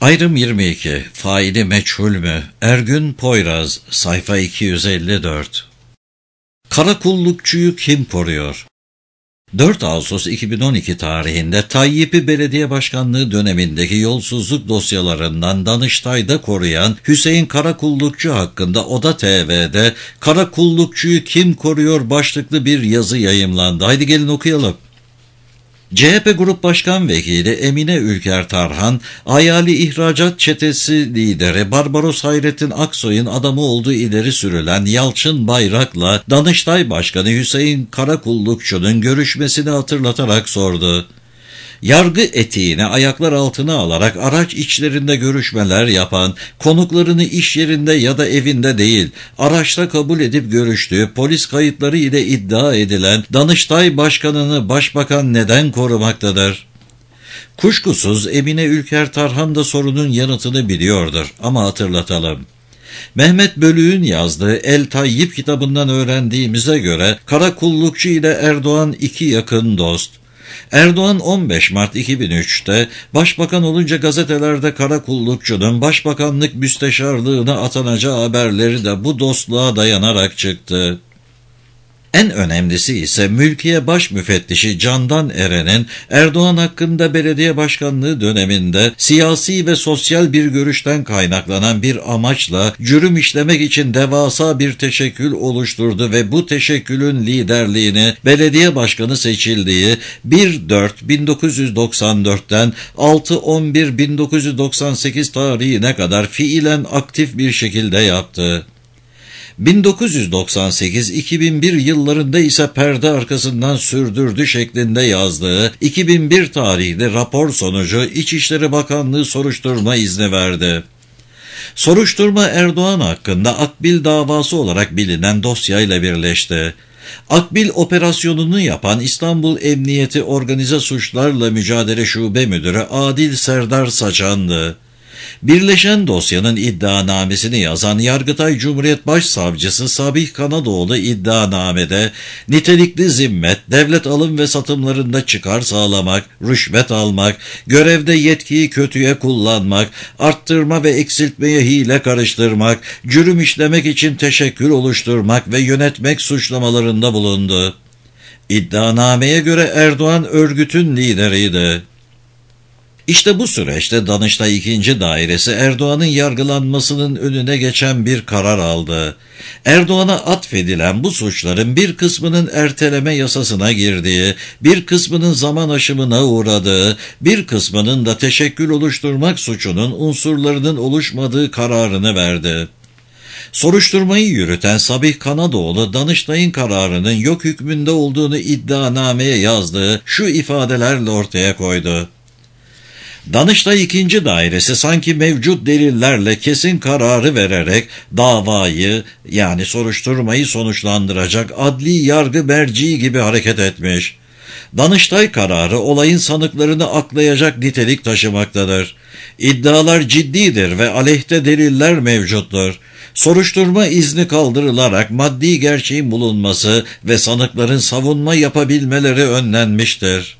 Ayrım 22. Faili meçhul mü? Ergün Poyraz, sayfa 254. Karakullukçuyu kim koruyor? 4 Ağustos 2012 tarihinde Tayyip'i belediye başkanlığı dönemindeki yolsuzluk dosyalarından Danıştay'da koruyan Hüseyin Karakullukçu hakkında Oda TV'de "Karakullukçuyu kim koruyor" başlıklı bir yazı yayımlandı. Haydi gelin okuyalım. CHP Grup Başkan Vekili Emine Ülker Tarhan, Hayali İhracat Çetesi lideri Barbaros Hayrettin Aksoy'un adamı olduğu ileri sürülen Yalçın Bayrak'la Danıştay Başkanı Hüseyin Karakullukçu'nun görüşmesini hatırlatarak sordu. Yargı etiğini ayaklar altına alarak araç içlerinde görüşmeler yapan, konuklarını iş yerinde ya da evinde değil, araçta kabul edip görüştüğü, polis kayıtları ile iddia edilen Danıştay Başkanı'nı Başbakan neden korumaktadır? Kuşkusuz Emine Ülker Tarhan da sorunun yanıtını biliyordur ama hatırlatalım. Mehmet Bölük'ün yazdığı El Tayyip kitabından öğrendiğimize göre Karakullukçu ile Erdoğan iki yakın dost. Erdoğan 15 Mart 2003'te başbakan olunca gazetelerde Karakullukçu'nun başbakanlık müsteşarlığına atanacağı haberleri de bu dostluğa dayanarak çıktı. En önemlisi ise Mülkiye Baş Müfettişi Candan Eren'in Erdoğan hakkında belediye başkanlığı döneminde siyasi ve sosyal bir görüşten kaynaklanan bir amaçla cürüm işlemek için devasa bir teşekkül oluşturdu ve bu teşekkülün liderliğini belediye başkanı seçildiği 1-4-1994'ten 6-11-1998 tarihine kadar fiilen aktif bir şekilde yaptı. 1998-2001 yıllarında ise perde arkasından sürdürdü şeklinde yazdığı 2001 tarihli rapor sonucu İçişleri Bakanlığı soruşturma izni verdi. Soruşturma Erdoğan hakkında Akbil davası olarak bilinen dosyayla birleşti. Akbil operasyonunu yapan İstanbul Emniyeti Organize Suçlarla Mücadele Şube Müdürü Adil Serdar Saçan'dı. Birleşen dosyanın iddianamesini yazan Yargıtay Cumhuriyet Başsavcısı Sabih Kanadoğlu iddianamede nitelikli zimmet, devlet alım ve satımlarında çıkar sağlamak, rüşvet almak, görevde yetkiyi kötüye kullanmak, arttırma ve eksiltmeye hile karıştırmak, cürüm işlemek için teşekkül oluşturmak ve yönetmek suçlamalarında bulundu. İddianameye göre Erdoğan örgütün lideriydi. İşte bu süreçte Danıştay 2. Dairesi Erdoğan'ın yargılanmasının önüne geçen bir karar aldı. Erdoğan'a atfedilen bu suçların bir kısmının erteleme yasasına girdiği, bir kısmının zaman aşımına uğradığı, bir kısmının da teşekkül oluşturmak suçunun unsurlarının oluşmadığı kararını verdi. Soruşturmayı yürüten Sabih Kanadoğlu, Danıştay'ın kararının yok hükmünde olduğunu iddianameye yazdığı şu ifadelerle ortaya koydu. Danıştay 2. Dairesi sanki mevcut delillerle kesin kararı vererek davayı yani soruşturmayı sonuçlandıracak adli yargı merci gibi hareket etmiş. Danıştay kararı olayın sanıklarını aklayacak nitelik taşımaktadır. İddialar ciddidir ve aleyhte deliller mevcuttur. Soruşturma izni kaldırılarak maddi gerçeğin bulunması ve sanıkların savunma yapabilmeleri önlenmiştir.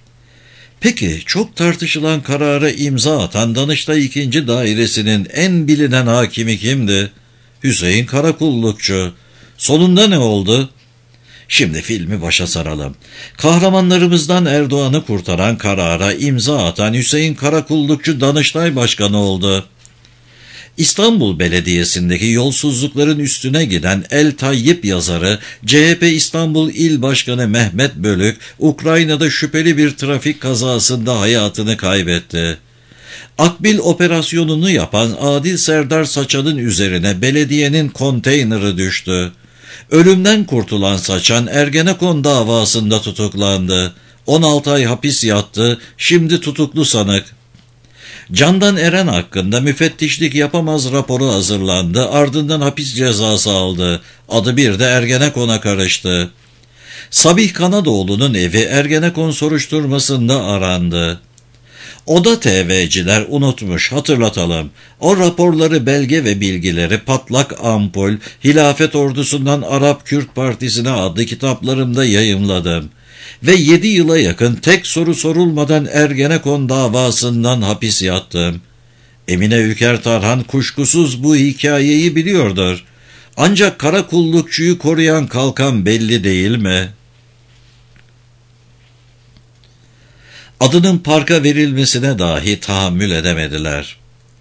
Peki çok tartışılan karara imza atan Danıştay 2. Dairesi'nin en bilinen hakimi kimdi? Hüseyin Karakullukçu. Sonunda ne oldu? Şimdi filmi başa saralım. Kahramanlarımızdan Erdoğan'ı kurtaran karara imza atan Hüseyin Karakullukçu Danıştay Başkanı oldu. İstanbul Belediyesi'ndeki yolsuzlukların üstüne giden El Tayyip yazarı, CHP İstanbul İl Başkanı Mehmet Bölük, Ukrayna'da şüpheli bir trafik kazasında hayatını kaybetti. Akbil operasyonunu yapan Adil Serdar Saçan'ın üzerine belediyenin konteyneri düştü. Ölümden kurtulan Saçan, Ergenekon davasında tutuklandı. 16 ay hapis yattı, şimdi tutuklu sanık. Candan Eren hakkında müfettişlik yapamaz raporu hazırlandı, ardından hapis cezası aldı. Adı bir de Ergenekon'a karıştı. Sabih Kanadoğlu'nun evi Ergenekon soruşturmasında arandı. Oda TV'ciler unutmuş, hatırlatalım. O raporları, belge ve bilgileri Patlak Ampul, Hilafet Ordusu'ndan Arap Kürt Partisi'ne adlı kitaplarımda yayımladım. Ve 7 yıla yakın tek soru sorulmadan Ergenekon davasından hapis yattım. Emine Ülker Tarhan kuşkusuz bu hikayeyi biliyordur. Ancak kara kullukçuyu koruyan kalkan belli değil mi? Adının parka verilmesine dahi tahammül edemediler.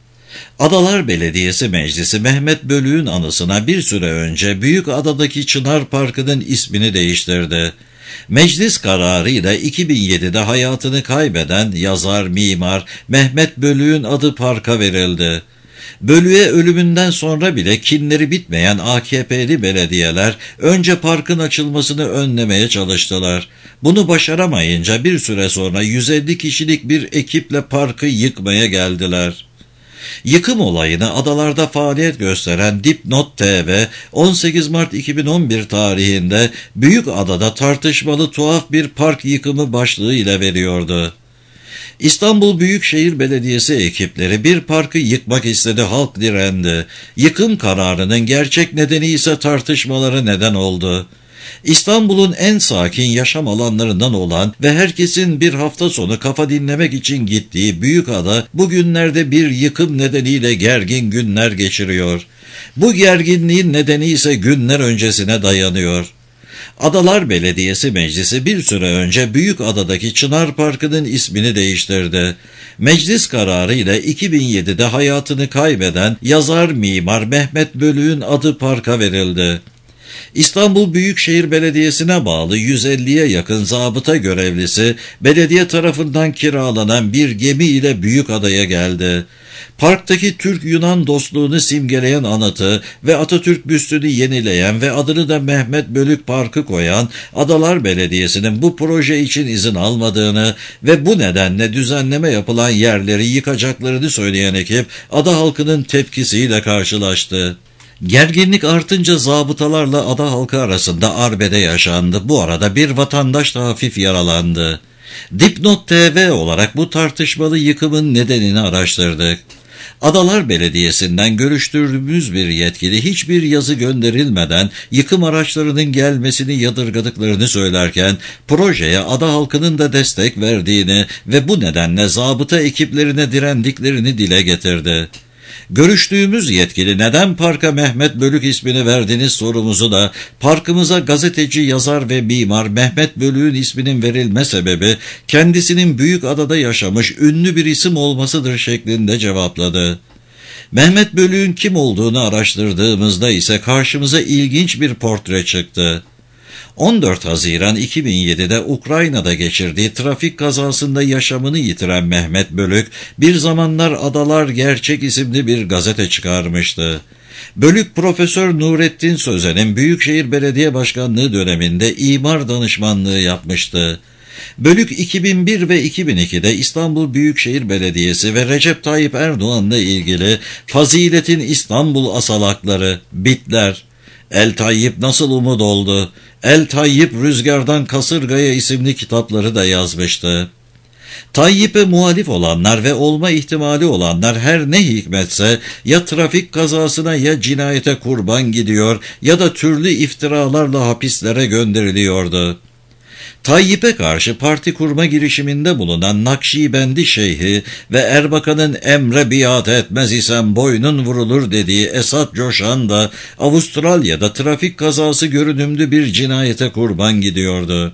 Adalar Belediyesi Meclisi Mehmet Bölük'ün anısına bir süre önce Büyükada'daki Çınar Parkı'nın ismini değiştirdi. Meclis kararıyla 2007'de hayatını kaybeden yazar, mimar Mehmet Bölük'ün adı parka verildi. Bölük'e ölümünden sonra bile kinleri bitmeyen AKP'li belediyeler önce parkın açılmasını önlemeye çalıştılar. Bunu başaramayınca bir süre sonra 150 kişilik bir ekiple parkı yıkmaya geldiler. Yıkım olayını adalarda faaliyet gösteren Dipnot TV 18 Mart 2011 tarihinde Büyükada'da tartışmalı tuhaf bir park yıkımı başlığı ile veriyordu. İstanbul Büyükşehir Belediyesi ekipleri bir parkı yıkmak istedi, halk direndi. Yıkım kararının gerçek nedeni ise tartışmalara neden oldu. İstanbul'un en sakin yaşam alanlarından olan ve herkesin bir hafta sonu kafa dinlemek için gittiği Büyükada bugünlerde bir yıkım nedeniyle gergin günler geçiriyor. Bu gerginliğin nedeni ise günler öncesine dayanıyor. Adalar Belediyesi Meclisi bir süre önce Büyükada'daki Çınar Parkı'nın ismini değiştirdi. Meclis kararıyla 2007'de hayatını kaybeden yazar, mimar Mehmet Bölük'ün adı parka verildi. İstanbul Büyükşehir Belediyesi'ne bağlı 150'ye yakın zabıta görevlisi belediye tarafından kiralanan bir gemi ile Büyükada'ya geldi. Parktaki Türk-Yunan dostluğunu simgeleyen anıtı ve Atatürk büstünü yenileyen ve adını da Mehmet Bölük Parkı koyan Adalar Belediyesi'nin bu proje için izin almadığını ve bu nedenle düzenleme yapılan yerleri yıkacaklarını söyleyen ekip ada halkının tepkisiyle karşılaştı. Gerginlik artınca zabıtalarla ada halkı arasında arbede yaşandı. Bu arada bir vatandaş da hafif yaralandı. Dipnot TV olarak bu tartışmalı yıkımın nedenini araştırdık. Adalar Belediyesi'nden görüştürdüğümüz bir yetkili hiçbir yazı gönderilmeden yıkım araçlarının gelmesini yadırgadıklarını söylerken projeye ada halkının da destek verdiğini ve bu nedenle zabıta ekiplerine direndiklerini dile getirdi. Görüştüğümüz yetkili neden parka Mehmet Bölük ismini verdiniz sorumuzu da parkımıza gazeteci, yazar ve mimar Mehmet Bölük'ün isminin verilme sebebi kendisinin Büyükada'da yaşamış ünlü bir isim olmasıdır şeklinde cevapladı. Mehmet Bölük'ün kim olduğunu araştırdığımızda ise karşımıza ilginç bir portre çıktı. 14 Haziran 2007'de Ukrayna'da geçirdiği trafik kazasında yaşamını yitiren Mehmet Bölük, bir zamanlar Adalar Gerçek isimli bir gazete çıkarmıştı. Bölük, Profesör Nurettin Sözen'in Büyükşehir Belediye Başkanlığı döneminde imar danışmanlığı yapmıştı. Bölük 2001 ve 2002'de İstanbul Büyükşehir Belediyesi ve Recep Tayyip Erdoğan'la ilgili Faziletin İstanbul Asalakları, Bitler, El Tayyip Nasıl Umut Oldu, El Tayyip Rüzgardan Kasırgaya isimli kitapları da yazmıştı. Tayyip'e muhalif olanlar ve olma ihtimali olanlar her ne hikmetse ya trafik kazasına ya cinayete kurban gidiyor ya da türlü iftiralarla hapislere gönderiliyordu. Tayyip'e karşı parti kurma girişiminde bulunan Nakşibendi Şeyhi ve Erbakan'ın emre biat etmez isem boynun vurulur dediği Esat Coşan da Avustralya'da trafik kazası görünümlü bir cinayete kurban gidiyordu.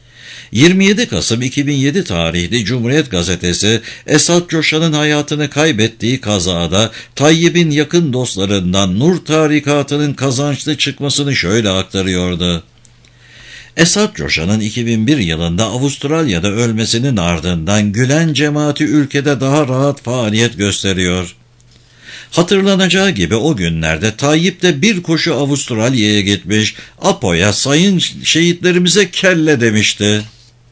27 Kasım 2007 tarihli Cumhuriyet Gazetesi, Esat Coşan'ın hayatını kaybettiği kazada Tayyip'in yakın dostlarından Nur Tarikatı'nın kazançlı çıkmasını şöyle aktarıyordu. Esat Coşan'ın 2001 yılında Avustralya'da ölmesinin ardından Gülen cemaati ülkede daha rahat faaliyet gösteriyor. Hatırlanacağı gibi o günlerde Tayyip de bir koşu Avustralya'ya gitmiş, Apo'ya sayın şehitlerimize kelle demişti.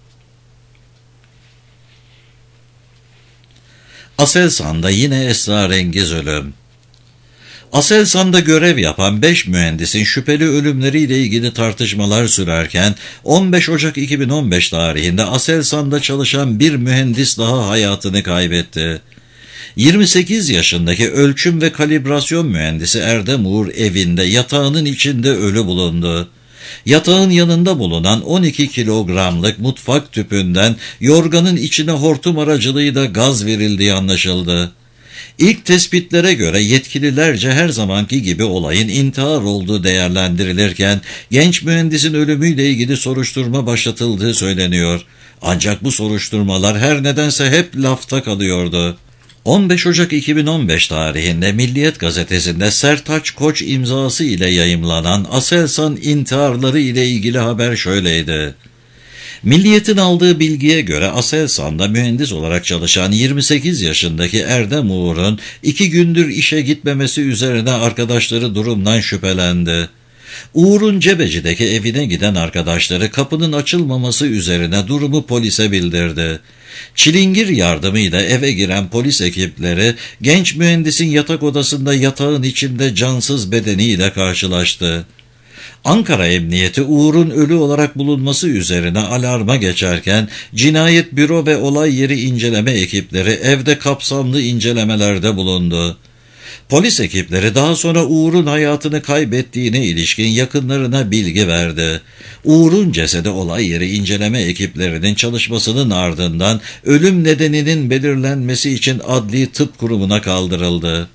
Aselsan'da yine esrarengiz ölüm. Aselsan'da görev yapan 5 mühendisin şüpheli ölümleriyle ilgili tartışmalar sürerken 15 Ocak 2015 tarihinde Aselsan'da çalışan bir mühendis daha hayatını kaybetti. 28 yaşındaki ölçüm ve kalibrasyon mühendisi Erdem Uğur evinde yatağının içinde ölü bulundu. Yatağın yanında bulunan 12 kilogramlık mutfak tüpünden yorganın içine hortum aracılığıyla gaz verildiği anlaşıldı. İlk tespitlere göre yetkililerce her zamanki gibi olayın intihar olduğu değerlendirilirken genç mühendisin ölümüyle ilgili soruşturma başlatıldığı söyleniyor. Ancak bu soruşturmalar her nedense hep lafta kalıyordu. 15 Ocak 2015 tarihinde Milliyet gazetesinde Sertaç Koç imzası ile yayımlanan Aselsan intiharları ile ilgili haber şöyleydi. Milliyet'in aldığı bilgiye göre Aselsan'da mühendis olarak çalışan 28 yaşındaki Erdem Uğur'un 2 gündür işe gitmemesi üzerine arkadaşları durumdan şüphelendi. Uğur'un Cebeci'deki evine giden arkadaşları kapının açılmaması üzerine durumu polise bildirdi. Çilingir yardımıyla eve giren polis ekipleri genç mühendisin yatak odasında yatağın içinde cansız bedeniyle karşılaştı. Ankara Emniyeti Uğur'un ölü olarak bulunması üzerine alarma geçerken Cinayet Büro ve olay yeri inceleme ekipleri evde kapsamlı incelemelerde bulundu. Polis ekipleri daha sonra Uğur'un hayatını kaybettiğine ilişkin yakınlarına bilgi verdi. Uğur'un cesedi olay yeri inceleme ekiplerinin çalışmasının ardından ölüm nedeninin belirlenmesi için Adli Tıp Kurumu'na kaldırıldı.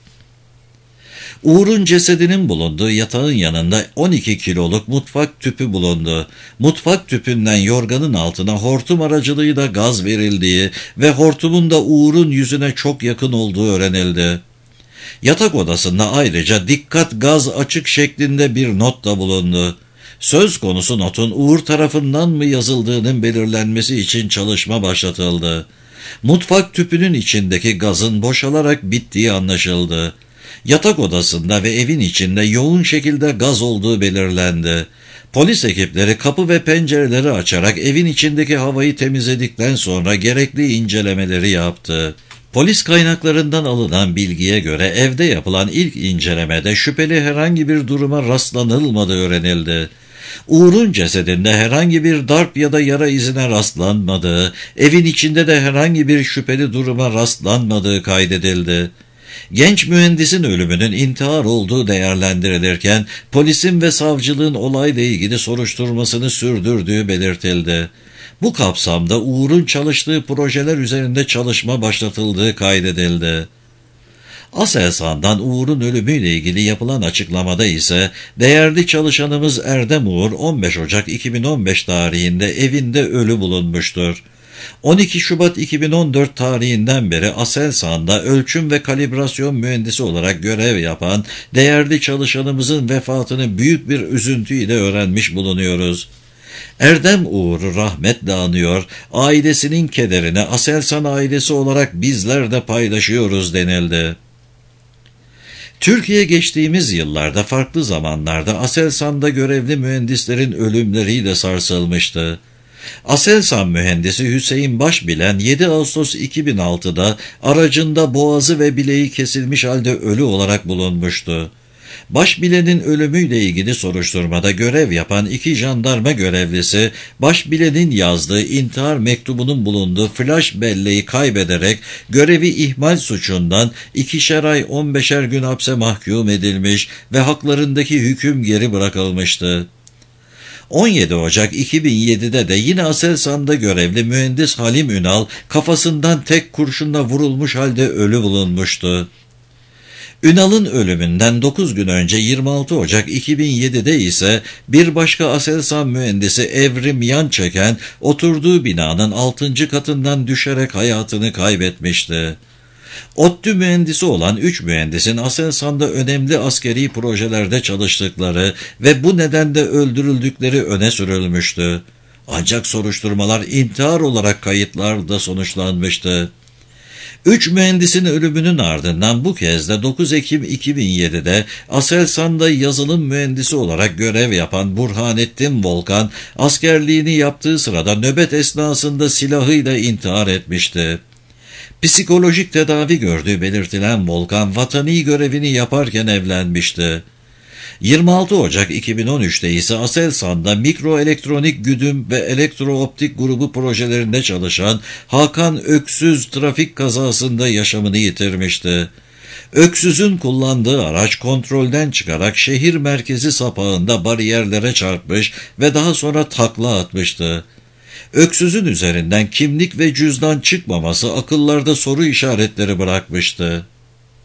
Uğur'un cesedinin bulunduğu yatağın yanında 12 kiloluk mutfak tüpü bulundu. Mutfak tüpünden yorganın altına hortum aracılığıyla gaz verildiği ve hortumun da Uğur'un yüzüne çok yakın olduğu öğrenildi. Yatak odasında ayrıca dikkat gaz açık şeklinde bir not da bulundu. Söz konusu notun Uğur tarafından mı yazıldığının belirlenmesi için çalışma başlatıldı. Mutfak tüpünün içindeki gazın boşalarak bittiği anlaşıldı. Yatak odasında ve evin içinde yoğun şekilde gaz olduğu belirlendi. Polis ekipleri kapı ve pencereleri açarak evin içindeki havayı temizledikten sonra gerekli incelemeleri yaptı. Polis kaynaklarından alınan bilgiye göre evde yapılan ilk incelemede şüpheli herhangi bir duruma rastlanılmadığı öğrenildi. Uğur'un cesedinde herhangi bir darp ya da yara izine rastlanmadığı, evin içinde de herhangi bir şüpheli duruma rastlanmadığı kaydedildi. Genç mühendisin ölümünün intihar olduğu değerlendirilirken polisin ve savcılığın olayla ilgili soruşturmasını sürdürdüğü belirtildi. Bu kapsamda Uğur'un çalıştığı projeler üzerinde çalışma başlatıldığı kaydedildi. Aselsan'dan Uğur'un ölümüyle ilgili yapılan açıklamada ise değerli çalışanımız Erdem Uğur 15 Ocak 2015 tarihinde evinde ölü bulunmuştur. 12 Şubat 2014 tarihinden beri Aselsan'da ölçüm ve kalibrasyon mühendisi olarak görev yapan değerli çalışanımızın vefatını büyük bir üzüntüyle öğrenmiş bulunuyoruz. Erdem Uğur'u rahmetle anıyor, ailesinin kederini Aselsan ailesi olarak bizler de paylaşıyoruz denildi. Türkiye geçtiğimiz yıllarda farklı zamanlarda Aselsan'da görevli mühendislerin ölümleriyle sarsılmıştı. Aselsan mühendisi Hüseyin Başbilen 7 Ağustos 2006'da aracında boğazı ve bileği kesilmiş halde ölü olarak bulunmuştu. Başbilen'in ölümüyle ilgili soruşturmada görev yapan 2 jandarma görevlisi, Başbilen'in yazdığı intihar mektubunun bulunduğu flash belleği kaybederek görevi ihmal suçundan 2'şer ay 15'er gün hapse mahkum edilmiş ve haklarındaki hüküm geri bırakılmıştı. 17 Ocak 2007'de de yine Aselsan'da görevli mühendis Halim Ünal kafasından tek kurşunla vurulmuş halde ölü bulunmuştu. Ünal'ın ölümünden 9 gün önce 26 Ocak 2007'de ise bir başka Aselsan mühendisi Evrim Yançeken oturduğu binanın 6. katından düşerek hayatını kaybetmişti. ODTÜ mühendisi olan 3 mühendisin Aselsan'da önemli askeri projelerde çalıştıkları ve bu nedenle öldürüldükleri öne sürülmüştü. Ancak soruşturmalar intihar olarak kayıtlarda sonuçlanmıştı. 3 mühendisin ölümünün ardından bu kez de 9 Ekim 2007'de Aselsan'da yazılım mühendisi olarak görev yapan Burhanettin Volkan, askerliğini yaptığı sırada nöbet esnasında silahıyla intihar etmişti. Psikolojik tedavi gördüğü belirtilen Volkan, vatani görevini yaparken evlenmişti. 26 Ocak 2013'te ise Aselsan'da mikroelektronik güdüm ve elektrooptik grubu projelerinde çalışan Hakan Öksüz trafik kazasında yaşamını yitirmişti. Öksüz'ün kullandığı araç kontrolden çıkarak şehir merkezi sapağında bariyerlere çarpmış ve daha sonra takla atmıştı. Öksüz'ün üzerinden kimlik ve cüzdan çıkmaması akıllarda soru işaretleri bırakmıştı.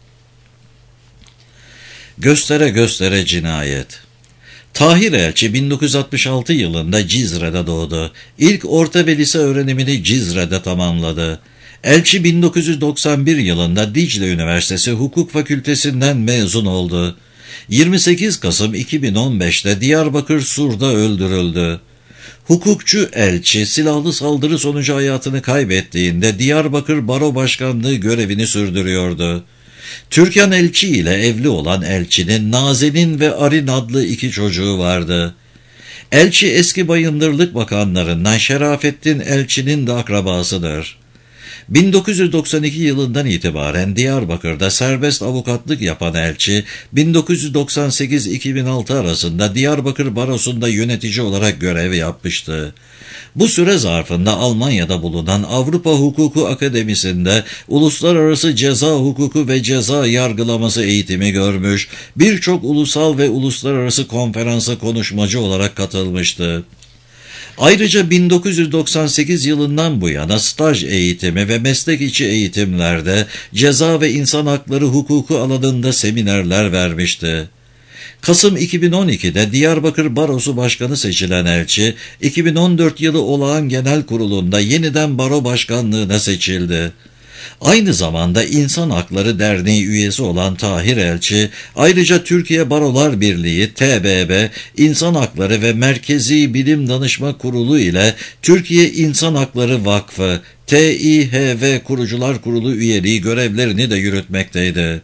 Göstere göstere cinayet. Tahir Elçi 1966 yılında Cizre'de doğdu. İlk orta ve lise öğrenimini Cizre'de tamamladı. Elçi 1991 yılında Dicle Üniversitesi Hukuk Fakültesinden mezun oldu. 28 Kasım 2015'te Diyarbakır Sur'da öldürüldü. Hukukçu Elçi silahlı saldırı sonucu hayatını kaybettiğinde Diyarbakır Baro Başkanlığı görevini sürdürüyordu. Türkan Elçi ile evli olan Elçi'nin Nazenin ve Arin adlı 2 çocuğu vardı. Elçi eski Bayındırlık Bakanlarından Şerafettin Elçi'nin de akrabasıdır. 1992 yılından itibaren Diyarbakır'da serbest avukatlık yapan Elçi, 1998-2006 arasında Diyarbakır Barosu'nda yönetici olarak görev yapmıştı. Bu süre zarfında Almanya'da bulunan Avrupa Hukuku Akademisi'nde uluslararası ceza hukuku ve ceza yargılaması eğitimi görmüş, birçok ulusal ve uluslararası konferansa konuşmacı olarak katılmıştı. Ayrıca 1998 yılından bu yana staj eğitimi ve meslek içi eğitimlerde ceza ve insan hakları hukuku alanında seminerler vermişti. Kasım 2012'de Diyarbakır Barosu Başkanı seçilen Elçi, 2014 yılı Olağan Genel Kurulu'nda yeniden Baro Başkanlığı'na seçildi. Aynı zamanda İnsan Hakları Derneği üyesi olan Tahir Elçi, ayrıca Türkiye Barolar Birliği, TBB, İnsan Hakları ve Merkezi Bilim Danışma Kurulu ile Türkiye İnsan Hakları Vakfı, TİHV Kurucular Kurulu üyeliği görevlerini de yürütmekteydi.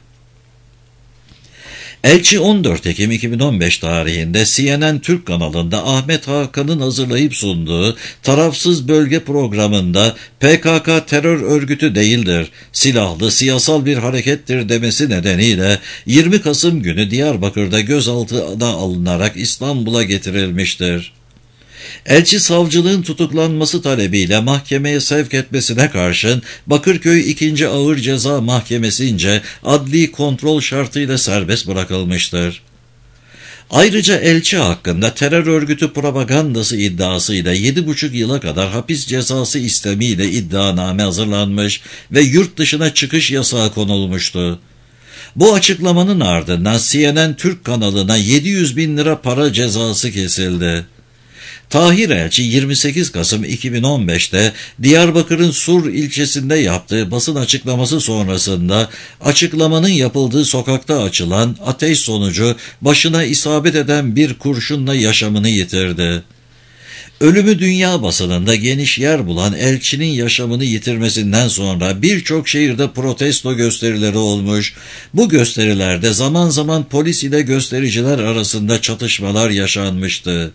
Elçi 14 Ekim 2015 tarihinde CNN Türk kanalında Ahmet Hakan'ın hazırlayıp sunduğu Tarafsız Bölge programında PKK terör örgütü değildir, silahlı siyasal bir harekettir demesi nedeniyle 20 Kasım günü Diyarbakır'da gözaltına alınarak İstanbul'a getirilmiştir. Elçi savcılığın tutuklanması talebiyle mahkemeye sevk etmesine karşın Bakırköy 2. Ağır Ceza Mahkemesi'nce adli kontrol şartıyla serbest bırakılmıştır. Ayrıca Elçi hakkında terör örgütü propagandası iddiasıyla 7,5 yıla kadar hapis cezası istemiyle iddianame hazırlanmış ve yurt dışına çıkış yasağı konulmuştu. Bu açıklamanın ardından CNN Türk kanalına 700.000 lira para cezası kesildi. Tahir Elçi 28 Kasım 2015'te Diyarbakır'ın Sur ilçesinde yaptığı basın açıklaması sonrasında açıklamanın yapıldığı sokakta açılan ateş sonucu başına isabet eden bir kurşunla yaşamını yitirdi. Ölümü dünya basınında geniş yer bulan Elçi'nin yaşamını yitirmesinden sonra birçok şehirde protesto gösterileri olmuş, bu gösterilerde zaman zaman polis ile göstericiler arasında çatışmalar yaşanmıştı.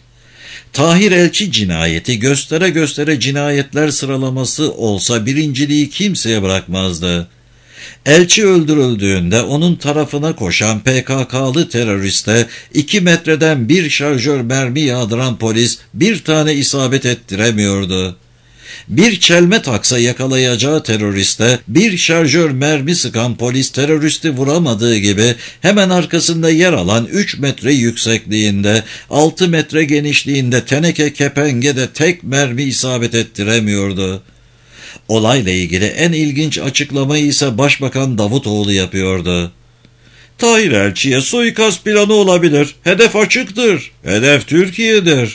Tahir Elçi cinayeti göstere göstere cinayetler sıralaması olsa birinciliği kimseye bırakmazdı. Elçi öldürüldüğünde onun tarafına koşan PKK'lı teröriste 2 metreden bir şarjör mermi yağdıran polis bir tane isabet ettiremiyordu. Bir çelme taksa yakalayacağı teröriste bir şarjör mermi sıkan polis teröristi vuramadığı gibi hemen arkasında yer alan 3 metre yüksekliğinde, 6 metre genişliğinde teneke kepengede tek mermi isabet ettiremiyordu. Olayla ilgili en ilginç açıklamayı ise Başbakan Davutoğlu yapıyordu. Tahir Elçi'ye suikast planı olabilir. Hedef açıktır. Hedef Türkiye'dir.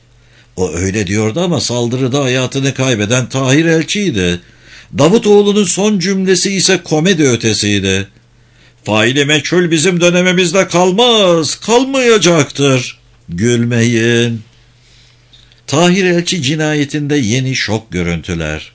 O öyle diyordu ama saldırıda hayatını kaybeden Tahir Elçi'ydi. Davutoğlu'nun son cümlesi ise komedi ötesiydi. Faili meçhul bizim dönemimizde kalmaz, kalmayacaktır. Gülmeyin. Tahir Elçi cinayetinde yeni şok görüntüler.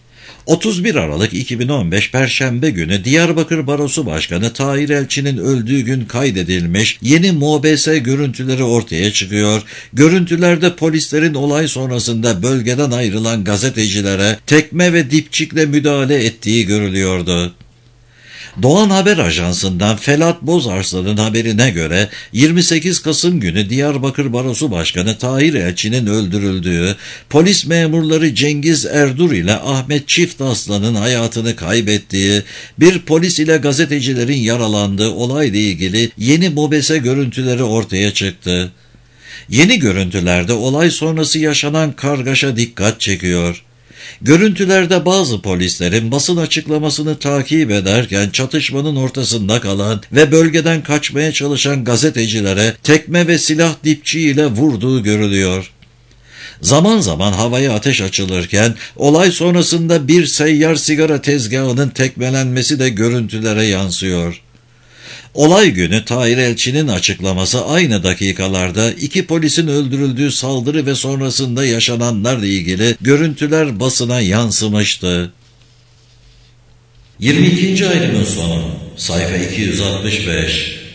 31 Aralık 2015 Perşembe günü Diyarbakır Barosu Başkanı Tahir Elçi'nin öldüğü gün kaydedilmiş yeni MOBS görüntüleri ortaya çıkıyor. Görüntülerde polislerin olay sonrasında bölgeden ayrılan gazetecilere tekme ve dipçikle müdahale ettiği görülüyordu. Doğan Haber Ajansı'ndan Felat Bozarslan'ın haberine göre 28 Kasım günü Diyarbakır Barosu Başkanı Tahir Elçi'nin öldürüldüğü, polis memurları Cengiz Erdur ile Ahmet Çiftaslan'ın hayatını kaybettiği, bir polis ile gazetecilerin yaralandığı olayla ilgili yeni MOBESE görüntüleri ortaya çıktı. Yeni görüntülerde olay sonrası yaşanan kargaşa dikkat çekiyor. Görüntülerde bazı polislerin basın açıklamasını takip ederken çatışmanın ortasında kalan ve bölgeden kaçmaya çalışan gazetecilere tekme ve silah dipçiyle vurduğu görülüyor. Zaman zaman havaya ateş açılırken olay sonrasında bir seyyar sigara tezgahının tekmelenmesi de görüntülere yansıyor. Olay günü Tahir Elçi'nin açıklaması aynı dakikalarda 2 polisin öldürüldüğü saldırı ve sonrasında yaşananlarla ilgili görüntüler basına yansımıştı. 22. ayrımın sonu, sayfa 265.